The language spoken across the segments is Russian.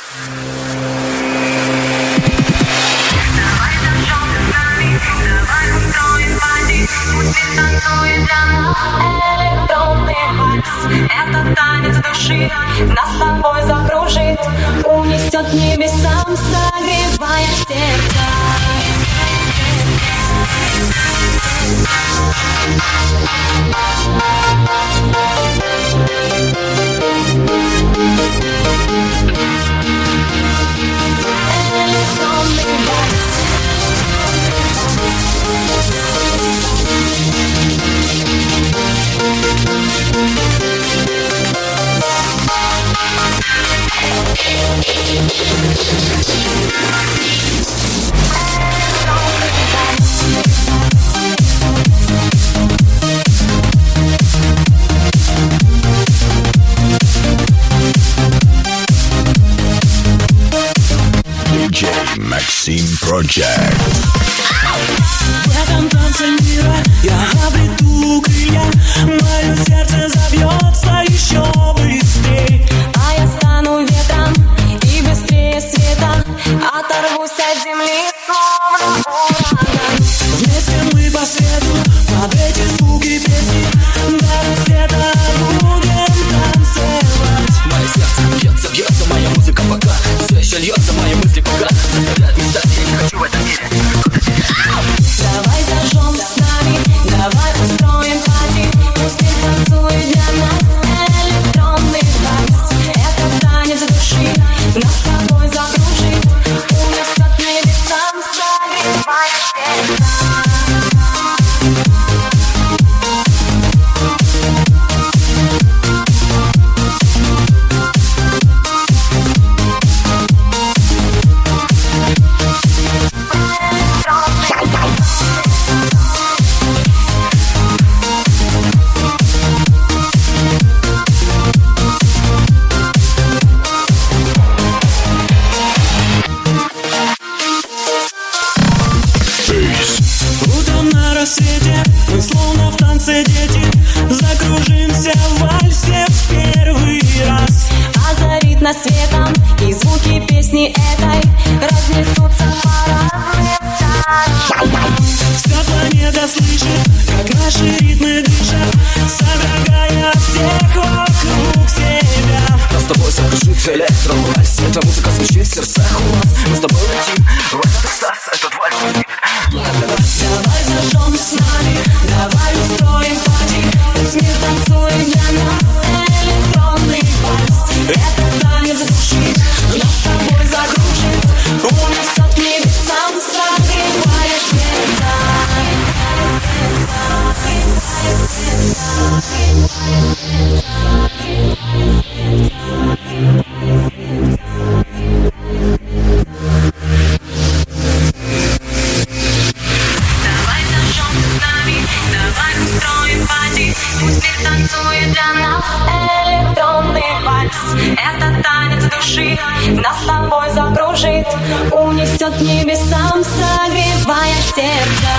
Давай зажжем с нами, давай устроим пати. Пусть мир танцует для нас электронный вальс. Это танец души, нас с тобой закружит, унесет к небесам, согревая сердце. DJ Maxim Project. В этом танце мира я обрету крылья, мое сердце забьется еще быстрее. А я стану ветром и быстрее света, оторвусь от земли, словно ураган. Вместе мы по свету, под эти звуки песни, до рассвета будем танцевать. Мое сердце бьется, бьется, моя музыка пока все еще льется, мои мысли пока заставляют мечтать, я не хочу в этом мире. Давай зажжем с нами, давай устроим пати. Пусть мир танцует для нас электронный вальс. Это танец души, нас с тобой закружит, унесет к небесам, согревая сердце. Утром на рассвете мы словно в танце дети, закружимся в вальсе в первый раз. Озарит нас светом, и звуки песни этой разнесутся по разным. Вся планета слышит, как наши ритмы дышат, содрогая всех вокруг себя. Нас с тобой закружит электровальс, эта музыка звучит в сердцах у нас. Мы с тобой летим в этот экстаз, этот вальс. Давай зажжем с нами, давай устроим пати. Пусть мир танцует для нас электронный вальс. Это танец души, нас с тобой закружит, унесет к небесам, согревая сердце. Давай зажжем с нами, давай устроим пати. Пусть мир танцует для нас электронный вальс. Это танец души, нас с тобой закружит, унесет к небесам, согревая сердце.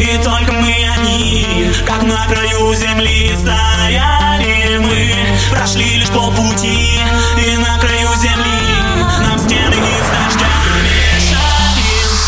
и только мы одни, как на краю земли стояли мы. Прошли лишь полпути, и на краю земли нам стены из дождя мешали.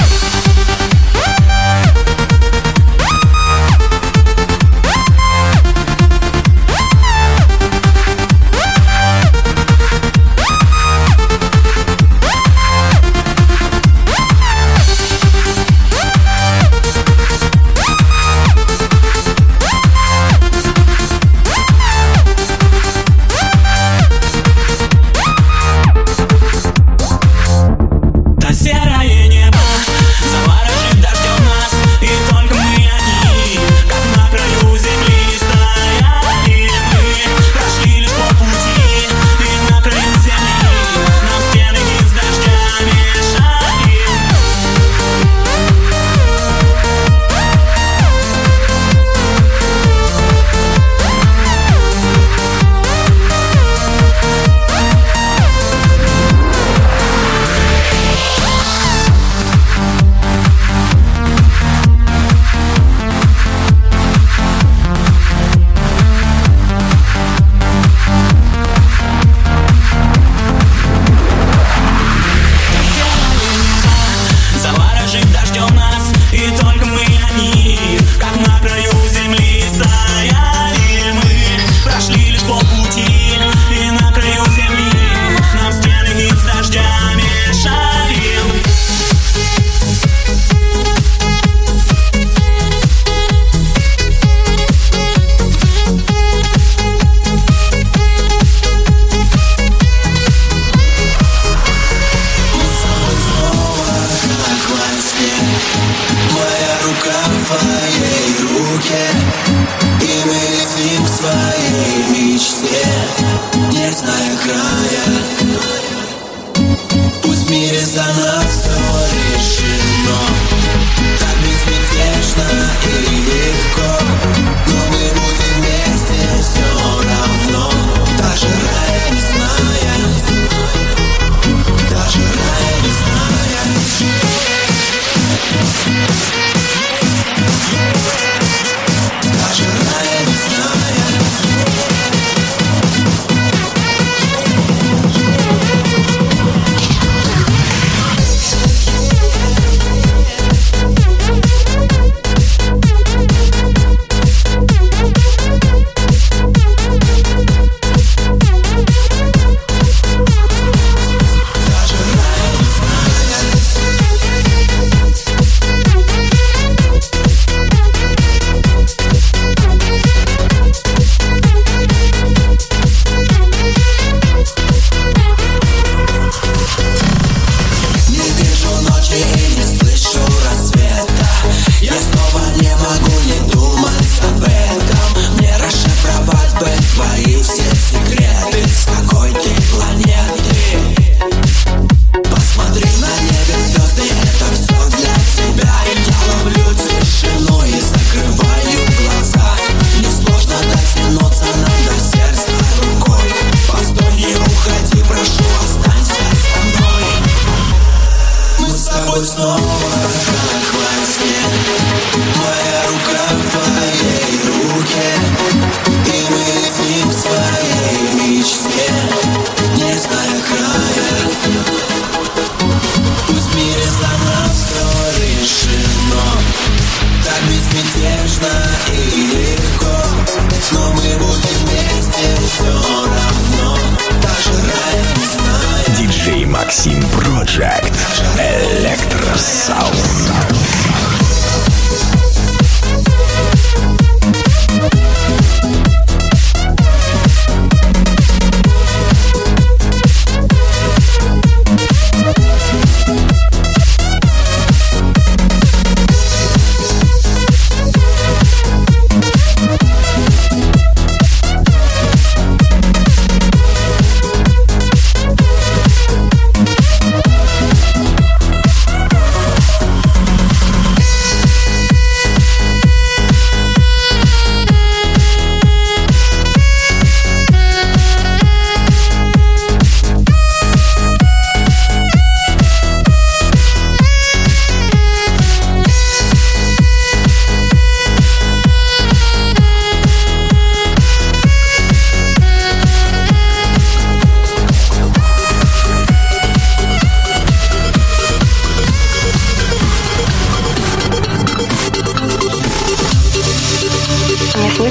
Maxim Project Electrosound.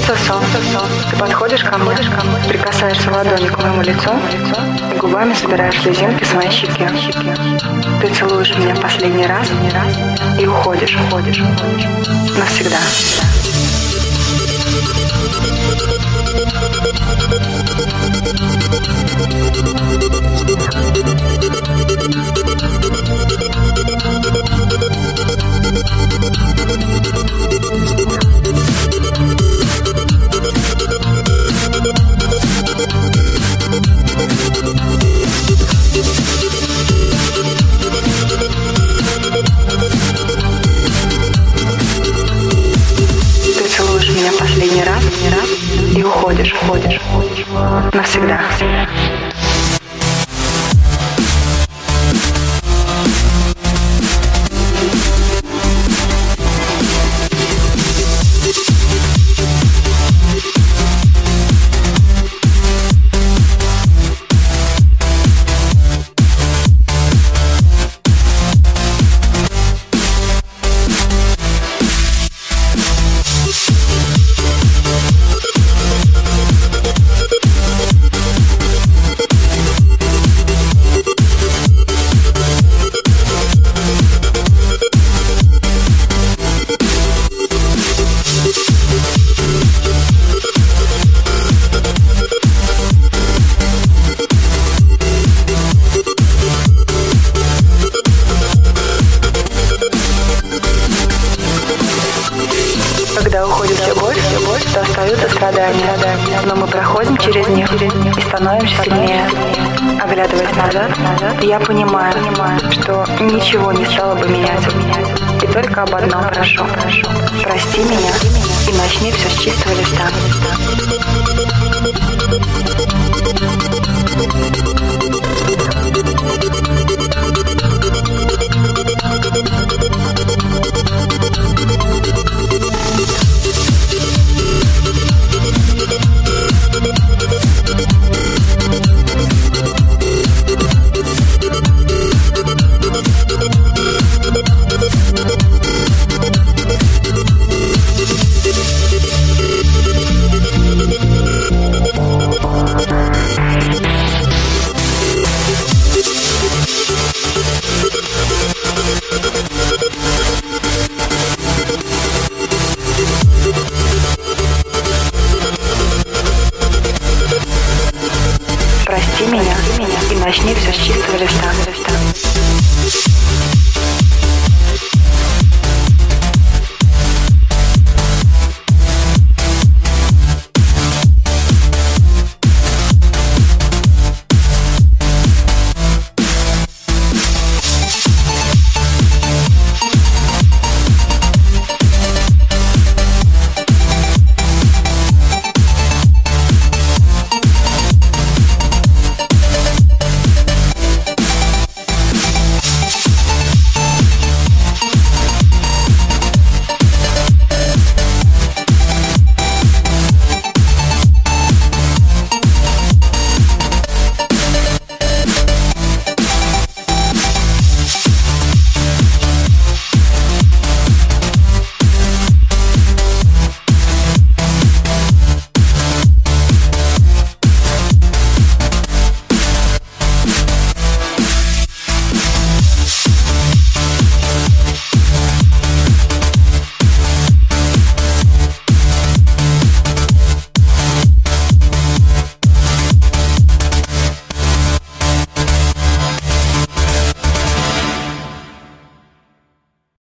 Снится сон. Ты подходишь ко мне, прикасаешься ладонью к моему лицу и губами собираешь слезинки с моей щеки. Ты целуешь меня последний раз и уходишь навсегда. Ты целуешь меня последний раз и уходишь навсегда. Когда уходит любовь, то остаются страдания. Но мы проходим через них и становимся сильнее. Оглядываясь назад, я понимаю, что ничего не стало бы менять. И только об одном прошу. Прости меня и начни все с чистого листа.